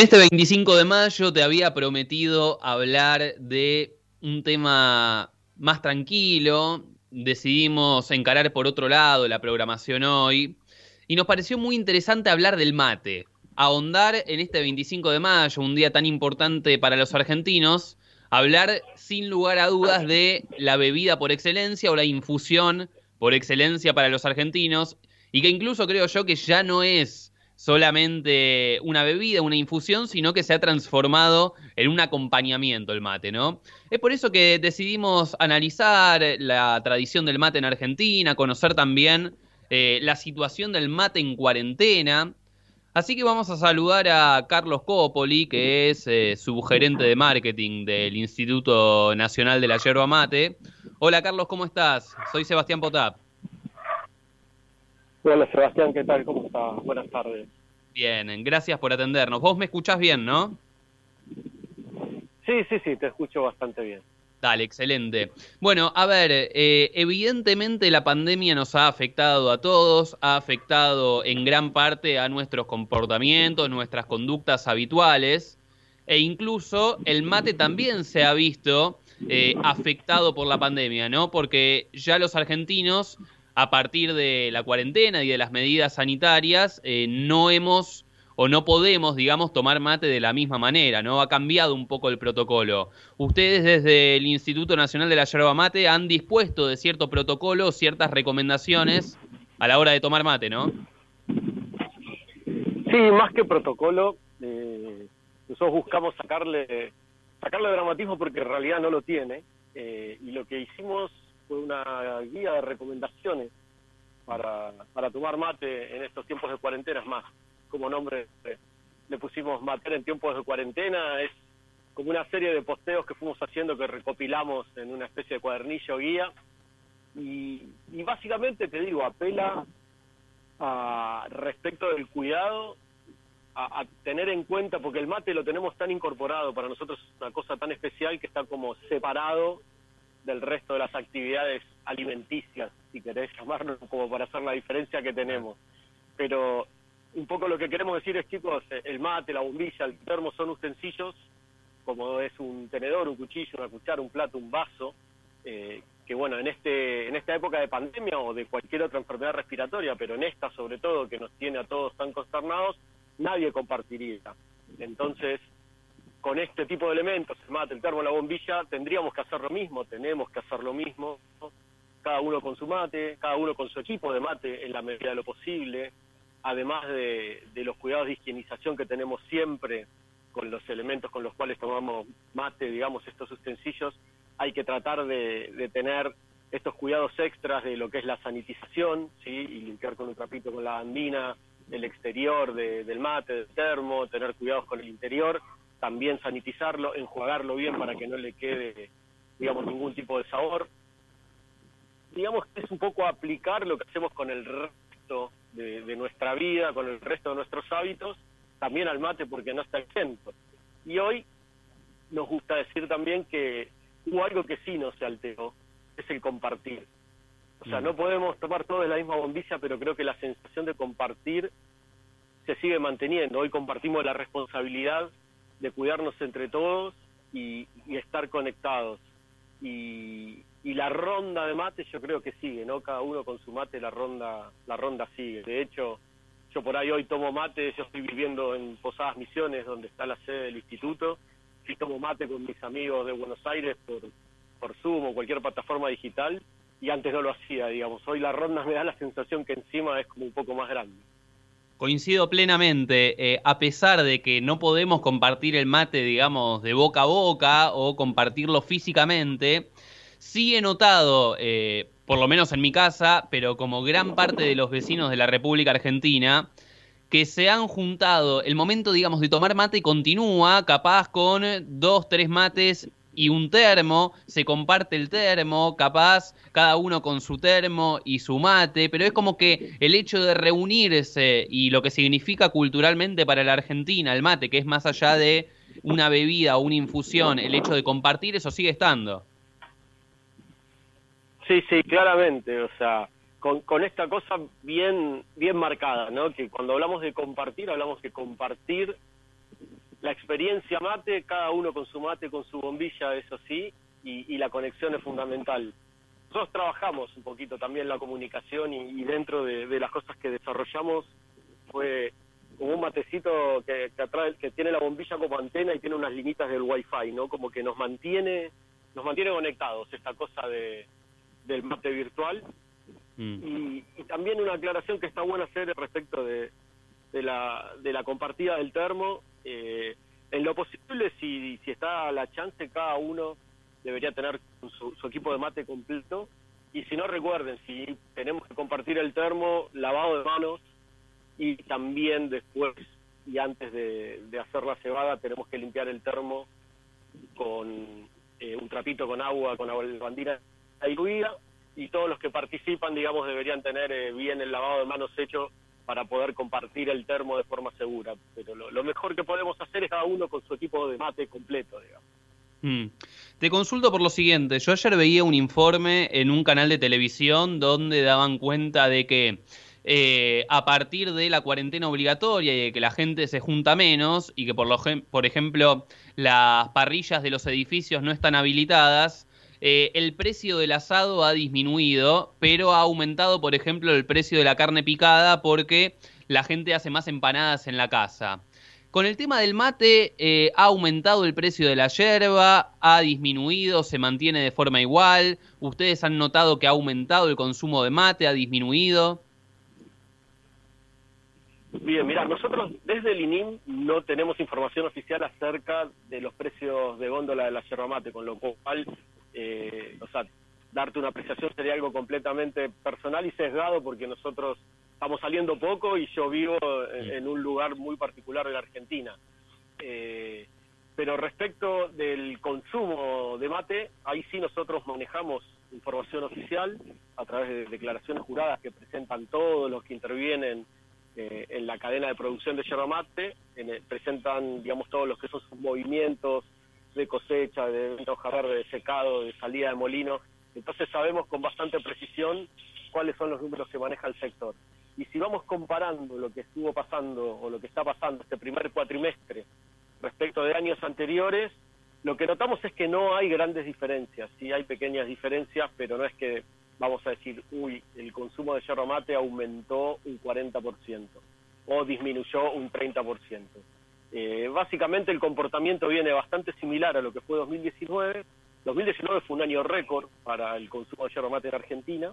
este 25 de mayo te había prometido hablar de un tema más tranquilo. Decidimos encarar por otro lado la programación hoy y nos pareció muy interesante hablar del mate, ahondar en este 25 de mayo, un día tan importante para los argentinos, hablar sin lugar a dudas de la bebida por excelencia o la infusión por excelencia para los argentinos, y que incluso creo yo que ya no es solamente una bebida, una infusión, sino que se ha transformado en un acompañamiento el mate, ¿no? Es por eso que decidimos analizar la tradición del mate en Argentina, conocer también la situación del mate en cuarentena. Así que vamos a saludar a Carlos Copoli, que es subgerente de marketing del Instituto Nacional de la Yerba Mate. Hola Carlos, ¿cómo estás? Soy Sebastián Potap. Hola Sebastián, ¿qué tal? ¿Cómo estás? Buenas tardes. Bien, gracias por atendernos. Vos me escuchás bien, ¿no? Sí, te escucho bastante bien. Dale, excelente. Bueno, a ver, evidentemente la pandemia nos ha afectado a todos, ha afectado en gran parte a nuestros comportamientos, nuestras conductas habituales, e incluso el mate también se ha visto afectado por la pandemia, ¿no? Porque ya los argentinos, a partir de la cuarentena y de las medidas sanitarias, no hemos o no podemos, digamos, tomar mate de la misma manera, ¿no? Ha cambiado un poco el protocolo. Ustedes desde el Instituto Nacional de la Yerba Mate han dispuesto de cierto protocolo, ciertas recomendaciones a la hora de tomar mate, ¿no? Sí, más que protocolo, nosotros buscamos sacarle dramatismo porque en realidad no lo tiene, y lo que hicimos fue una guía de recomendaciones para tomar mate en estos tiempos de cuarentena. Es más, como nombre le pusimos Mate en tiempos de cuarentena. Es como una serie de posteos que fuimos haciendo, que recopilamos en una especie de cuadernillo guía, y básicamente, te digo, apela a respecto del cuidado, a tener en cuenta, porque el mate lo tenemos tan incorporado, para nosotros es una cosa tan especial que está como separado del resto de las actividades alimenticias, si querés llamarlo, como para hacer la diferencia que tenemos. Pero un poco lo que queremos decir es, chicos, el mate, la bombilla, el termo son utensilios, como es un tenedor, un cuchillo, una cuchara, un plato, un vaso, que bueno, en esta época de pandemia o de cualquier otra enfermedad respiratoria, pero en esta sobre todo, que nos tiene a todos tan consternados, nadie compartiría. Entonces, con este tipo de elementos, el mate, el termo, la bombilla, tendríamos que hacer lo mismo, tenemos que hacer lo mismo, ¿no? Cada uno con su mate, cada uno con su equipo de mate en la medida de lo posible, además de los cuidados de higienización que tenemos siempre con los elementos con los cuales tomamos mate, digamos, estos utensilios. Hay que tratar de tener estos cuidados extras de lo que es la sanitización, ¿sí? Y limpiar con un trapito con la bandina el exterior del mate, del termo, tener cuidados con el interior, también sanitizarlo, enjuagarlo bien para que no le quede, digamos, ningún tipo de sabor. Digamos que es un poco aplicar lo que hacemos con el resto de nuestra vida, con el resto de nuestros hábitos, también al mate, porque no está exento. Y hoy nos gusta decir también que hubo algo que sí no se alteró, es el compartir. O sea, no podemos tomar todo de la misma bombilla, pero creo que la sensación de compartir se sigue manteniendo. Hoy compartimos la responsabilidad de cuidarnos entre todos y estar conectados. Y la ronda de mate yo creo que sigue, ¿no? Cada uno con su mate, la ronda sigue. De hecho, yo por ahí hoy tomo mate, yo estoy viviendo en Posadas Misiones, donde está la sede del instituto, y tomo mate con mis amigos de Buenos Aires por Zoom o cualquier plataforma digital, y antes no lo hacía, digamos. Hoy la ronda me da la sensación que encima es como un poco más grande. Coincido plenamente, a pesar de que no podemos compartir el mate, digamos, de boca a boca o compartirlo físicamente, sí he notado, por lo menos en mi casa, pero como gran parte de los vecinos de la República Argentina, que se han juntado, el momento, digamos, de tomar mate continúa, capaz con 2, 3 mates y un termo, se comparte el termo, capaz cada uno con su termo y su mate, pero es como que el hecho de reunirse y lo que significa culturalmente para la Argentina el mate, que es más allá de una bebida o una infusión, el hecho de compartir, eso sigue estando. Sí, claramente, o sea, con esta cosa bien marcada, ¿no? Que cuando hablamos de compartir, hablamos que compartir experiencia mate, cada uno con su mate, con su bombilla, eso sí, y la conexión es fundamental. Nosotros trabajamos un poquito también la comunicación y dentro de las cosas que desarrollamos fue como un matecito que tiene la bombilla como antena y tiene unas linitas del Wi-Fi, ¿no? Como que nos mantiene conectados, esta cosa del mate virtual. Y también una aclaración que está buena hacer respecto de la compartida del termo. En lo posible, si está a la chance, cada uno debería tener su equipo de mate completo. Y si no, recuerden, si tenemos que compartir el termo, lavado de manos, y también después y antes de hacer la cebada tenemos que limpiar el termo con un trapito con agua, con lavandina diluida, y todos los que participan, digamos, deberían tener bien el lavado de manos hecho para poder compartir el termo de forma segura. Pero lo mejor que podemos hacer es cada uno con su equipo de mate completo, digamos. Te consulto por lo siguiente. Yo ayer veía un informe en un canal de televisión donde daban cuenta de que a partir de la cuarentena obligatoria y de que la gente se junta menos y que por ejemplo las parrillas de los edificios no están habilitadas, el precio del asado ha disminuido, pero ha aumentado, por ejemplo, el precio de la carne picada porque la gente hace más empanadas en la casa. Con el tema del mate, ¿ha aumentado el precio de la yerba? ¿Ha disminuido? ¿Se mantiene de forma igual? ¿Ustedes han notado que ha aumentado el consumo de mate? ¿Ha disminuido? Bien, mira, nosotros desde el INIM no tenemos información oficial acerca de los precios de góndola de la yerba mate, con lo cual, darte una apreciación sería algo completamente personal y sesgado, porque nosotros estamos saliendo poco y yo vivo en un lugar muy particular de la Argentina. Pero respecto del consumo de mate, ahí sí nosotros manejamos información oficial a través de declaraciones juradas que presentan todos los que intervienen en la cadena de producción de yerba mate, presentan, digamos, todos los que son sus movimientos de cosecha, de venta hoja verde, de secado, de salida de molino. Entonces sabemos con bastante precisión cuáles son los números que maneja el sector. Y si vamos comparando lo que estuvo pasando o lo que está pasando este primer cuatrimestre respecto de años anteriores, lo que notamos es que no hay grandes diferencias. Sí hay pequeñas diferencias, pero no es que vamos a decir, el consumo de yerba mate aumentó un 40% o disminuyó un 30%. Básicamente el comportamiento viene bastante similar a lo que fue 2019. 2019 fue un año récord para el consumo de yerba mate en Argentina,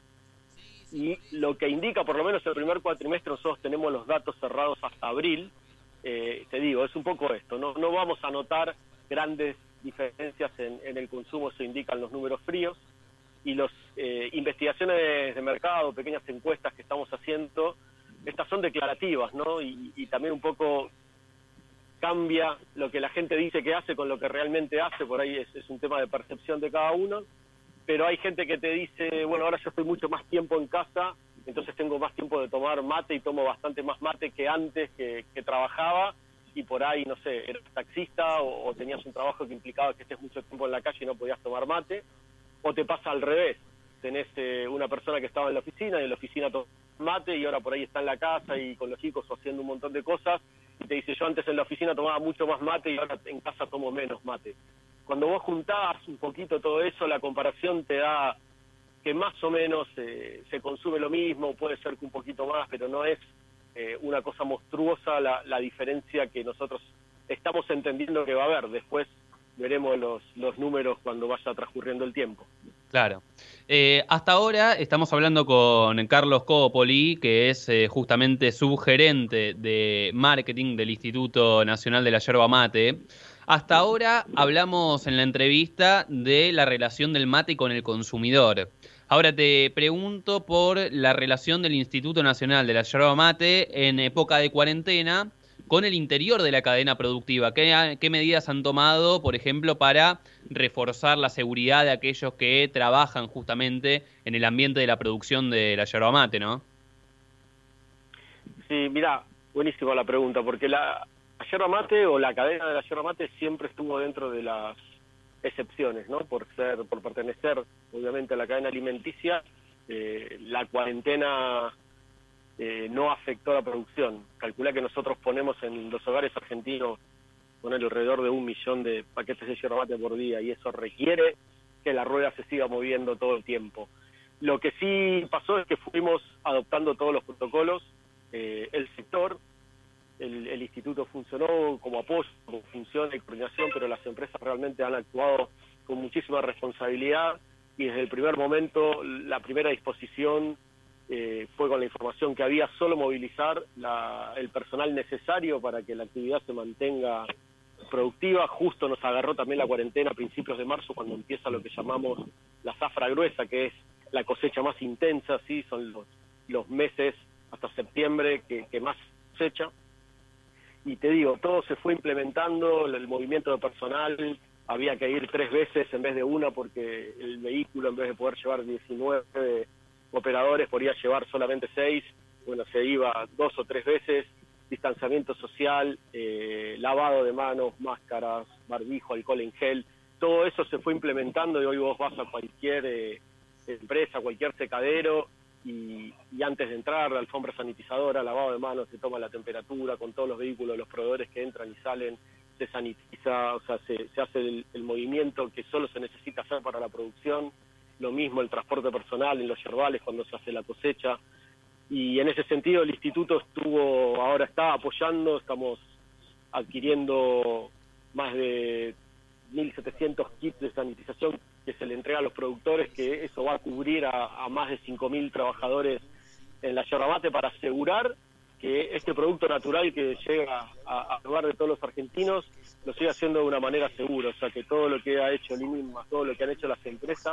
y lo que indica, por lo menos el primer cuatrimestre, nosotros tenemos los datos cerrados hasta abril. Te digo, es un poco esto, no vamos a notar grandes diferencias en el consumo, eso indican los números fríos, y las investigaciones de mercado, pequeñas encuestas que estamos haciendo, estas son declarativas, ¿no? Y también un poco cambia lo que la gente dice que hace con lo que realmente hace, por ahí es un tema de percepción de cada uno, pero hay gente que te dice, bueno, ahora yo estoy mucho más tiempo en casa, entonces tengo más tiempo de tomar mate y tomo bastante más mate que antes que trabajaba, y por ahí, no sé, eras taxista o tenías un trabajo que implicaba que estés mucho tiempo en la calle y no podías tomar mate, o te pasa al revés, tenés una persona que estaba en la oficina y en la oficina toma mate y ahora por ahí está en la casa y con los chicos o haciendo un montón de cosas, y te dice, yo antes en la oficina tomaba mucho más mate y ahora en casa tomo menos mate. Cuando vos juntás un poquito todo eso, la comparación te da que más o menos se consume lo mismo, puede ser que un poquito más, pero no es una cosa monstruosa la diferencia que nosotros estamos entendiendo que va a haber. Después veremos los números cuando vaya transcurriendo el tiempo. Claro. Hasta ahora estamos hablando con Carlos Copoli, que es justamente subgerente de marketing del Instituto Nacional de la Yerba Mate. Hasta ahora hablamos en la entrevista de la relación del mate con el consumidor. Ahora te pregunto por la relación del Instituto Nacional de la Yerba Mate en época de cuarentena con el interior de la cadena productiva. ¿Qué medidas han tomado, por ejemplo, para reforzar la seguridad de aquellos que trabajan justamente en el ambiente de la producción de la yerba mate, no? Sí, mirá, buenísima la pregunta, porque la yerba mate o la cadena de la yerba mate siempre estuvo dentro de las excepciones, ¿no? Por pertenecer, obviamente, a la cadena alimenticia, la cuarentena no afectó la producción. Calcula que nosotros ponemos en los hogares argentinos poner alrededor de 1 millón de paquetes de yerba mate por día, y eso requiere que la rueda se siga moviendo todo el tiempo. Lo que sí pasó es que fuimos adoptando todos los protocolos, el sector, el instituto funcionó como apoyo, como función de coordinación, pero las empresas realmente han actuado con muchísima responsabilidad, y desde el primer momento, la primera disposición fue con la información que había, solo movilizar el personal necesario para que la actividad se mantenga productiva. Justo nos agarró también la cuarentena a principios de marzo, cuando empieza lo que llamamos la zafra gruesa, que es la cosecha más intensa, ¿sí? Son los meses hasta septiembre que más cosecha. Y te digo, todo se fue implementando, el movimiento de personal, había que ir 3 veces en vez de una, porque el vehículo, en vez de poder llevar 19 operadores, podía llevar solamente 6. Bueno, se iba 2 o 3 veces, distanciamiento social, lavado de manos, máscaras, barbijo, alcohol en gel, todo eso se fue implementando, y hoy vos vas a cualquier empresa, cualquier secadero, y antes de entrar, la alfombra sanitizadora, lavado de manos, se toma la temperatura con todos los vehículos, los proveedores que entran y salen, se sanitiza, o sea, se hace el movimiento que solo se necesita hacer para la producción. Lo mismo el transporte personal en los yerbales cuando se hace la cosecha, y en ese sentido el instituto ahora está apoyando, estamos adquiriendo más de 1.700 kits de sanitización que se le entrega a los productores, que eso va a cubrir a más de 5.000 trabajadores en la yerba mate, para asegurar que este producto natural que llega al hogar de todos los argentinos lo siga haciendo de una manera segura. O sea, que todo lo que ha hecho Limin, más todo lo que han hecho las empresas,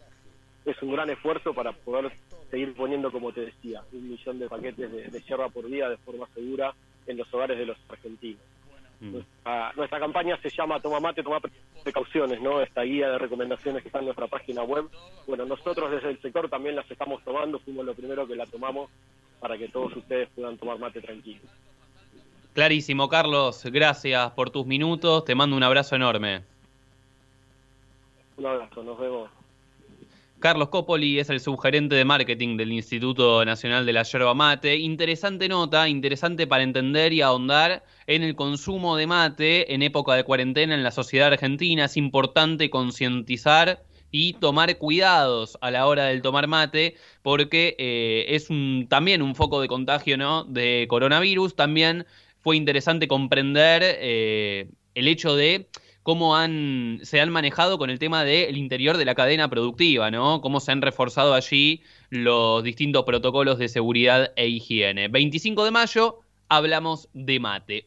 es un gran esfuerzo para poder seguir poniendo, como te decía, 1 millón de paquetes de yerba por día de forma segura en los hogares de los argentinos. Nuestra campaña se llama Toma Mate, toma precauciones, ¿no? Esta guía de recomendaciones que está en nuestra página web. Bueno, nosotros desde el sector también las estamos tomando, fuimos lo primero que la tomamos para que todos ustedes puedan tomar mate tranquilos. Clarísimo, Carlos, gracias por tus minutos, te mando un abrazo enorme. Un abrazo, nos vemos. Carlos Copoli es el subgerente de marketing del Instituto Nacional de la Yerba Mate. Interesante nota, interesante para entender y ahondar en el consumo de mate en época de cuarentena en la sociedad argentina. Es importante concientizar y tomar cuidados a la hora del tomar mate, porque es también un foco de contagio, ¿no?, de coronavirus. También fue interesante comprender el hecho de cómo se han manejado con el tema del interior de la cadena productiva, ¿no? Cómo se han reforzado allí los distintos protocolos de seguridad e higiene. 25 de mayo, hablamos de mate.